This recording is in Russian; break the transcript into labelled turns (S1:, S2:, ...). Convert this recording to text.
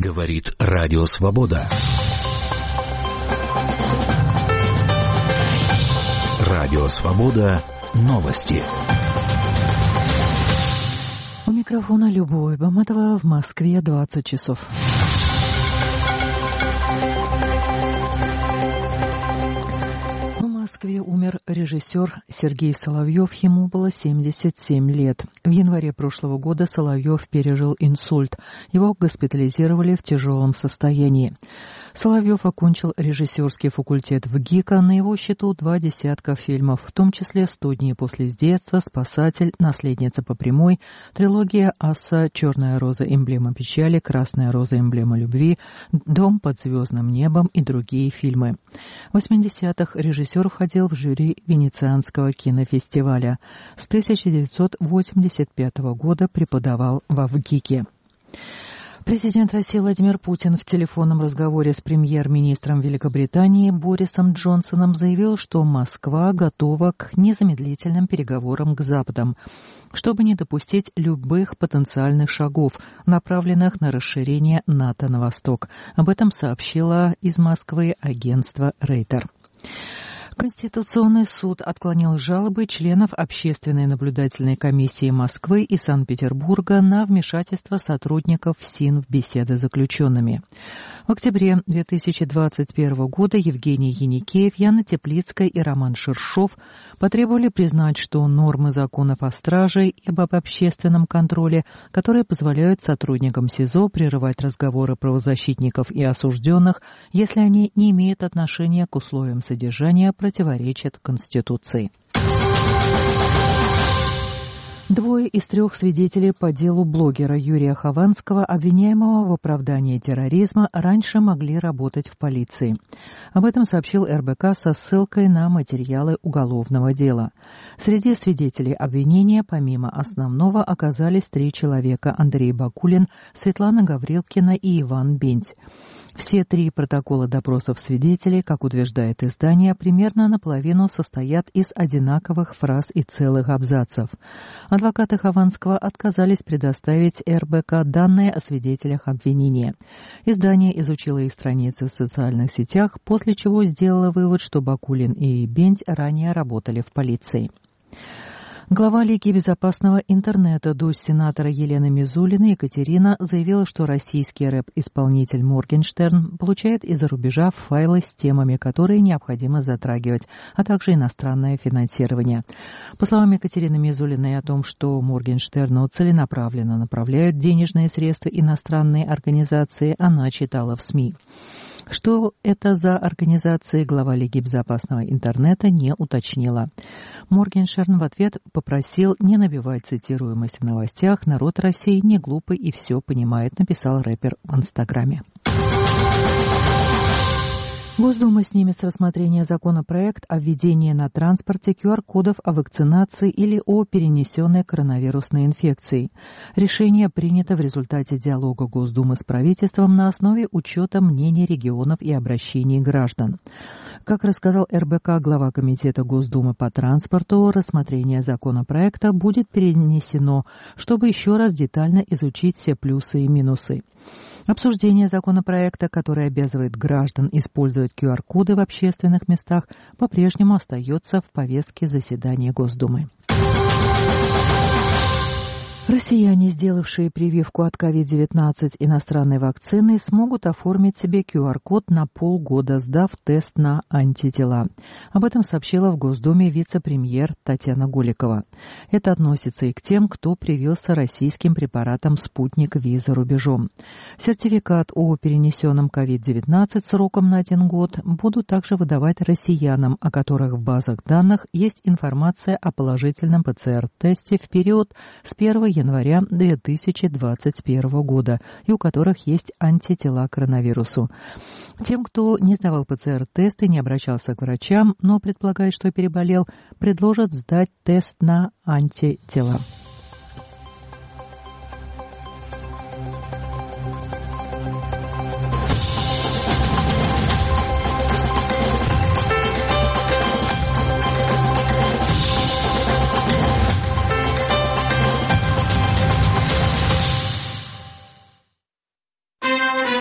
S1: Говорит Радио Свобода. Радио Свобода. Новости.
S2: У микрофона Любовь Баматова. В Москве 20 часов. В Москве умер режиссер Сергей Соловьев, ему было 77 лет. В январе прошлого года Соловьев пережил инсульт. Его госпитализировали в тяжелом состоянии. Соловьев окончил режиссерский факультет в ГИКа, на его счету 2 десятка фильмов, в том числе «100 дней после детства», «Спасатель», «Наследница по прямой», трилогия «Асса», «Черная роза. Эмблема печали», «Красная роза. Эмблема любви», «Дом под звездным небом» и другие фильмы. В 80-х режиссер входил в жюри Венецианского кинофестиваля. С 1985 года преподавал во ВГИКе. Президент России Владимир Путин в телефонном разговоре с премьер-министром Великобритании Борисом Джонсоном заявил, что Москва готова к незамедлительным переговорам с Западом, чтобы не допустить любых потенциальных шагов, направленных на расширение НАТО на восток. Об этом сообщило из Москвы агентство Рейтер. Конституционный суд отклонил жалобы членов Общественной наблюдательной комиссии Москвы и Санкт-Петербурга на вмешательство сотрудников ФСИН в беседы с заключенными. В октябре 2021 года Евгений Яникеев, Яна Теплицкая и Роман Ширшов потребовали признать, что нормы законов о страже и об общественном контроле, которые позволяют сотрудникам СИЗО прерывать разговоры правозащитников и осужденных, если они не имеют отношения к условиям содержания, противоречат Конституции. 2 из 3 свидетелей по делу блогера Юрия Хованского, обвиняемого в оправдании терроризма, раньше могли работать в полиции. Об этом сообщил РБК со ссылкой на материалы уголовного дела. Среди свидетелей обвинения, помимо основного, оказались 3 человека: Андрей Бакулин, Светлана Гаврилкина и Иван Бенть. Все 3 протокола допросов свидетелей, как утверждает издание, примерно наполовину состоят из одинаковых фраз и целых абзацев. Адвокаты Хованского отказались предоставить РБК данные о свидетелях обвинения. Издание изучило их страницы в социальных сетях, после чего сделало вывод, что Бакулин и Бенть ранее работали в полиции. Глава Лиги безопасного интернета, дочь сенатора Елены Мизулиной, Екатерина, заявила, что российский рэп-исполнитель Моргенштерн получает из-за рубежа файлы с темами, которые необходимо затрагивать, а также иностранное финансирование. По словам Екатерины Мизулиной о том, что Моргенштерну целенаправленно направляют денежные средства иностранные организации, она читала в СМИ. Что это за организации, глава Лиги безопасного интернета не уточнила. Моргенштерн в ответ попросил не набивать цитируемость в новостях. Народ России не глупый и все понимает, написал рэпер в Инстаграме. Госдума снимет с рассмотрения законопроект о введении на транспорте QR-кодов о вакцинации или о перенесенной коронавирусной инфекции. Решение принято в результате диалога Госдумы с правительством на основе учета мнений регионов и обращений граждан. Как рассказал РБК глава Комитета Госдумы по транспорту, рассмотрение законопроекта будет перенесено, чтобы еще раз детально изучить все плюсы и минусы. Обсуждение законопроекта, который обязывает граждан использовать QR-коды в общественных местах, по-прежнему остается в повестке заседания Госдумы. Россияне, сделавшие прививку от COVID-19 иностранной вакцины, смогут оформить себе QR-код на полгода, сдав тест на антитела. Об этом сообщила в Госдуме вице-премьер Татьяна Голикова. Это относится и к тем, кто привился российским препаратом «Спутник Ви» за рубежом. Сертификат о перенесенном COVID-19 сроком на 1 год будут также выдавать россиянам, о которых в базах данных есть информация о положительном ПЦР-тесте в период с 1 января 2021 года и у которых есть антитела к коронавирусу. Тем, кто не сдавал ПЦР-тест и не обращался к врачам, но предполагает, что переболел, предложат сдать тест на антитела.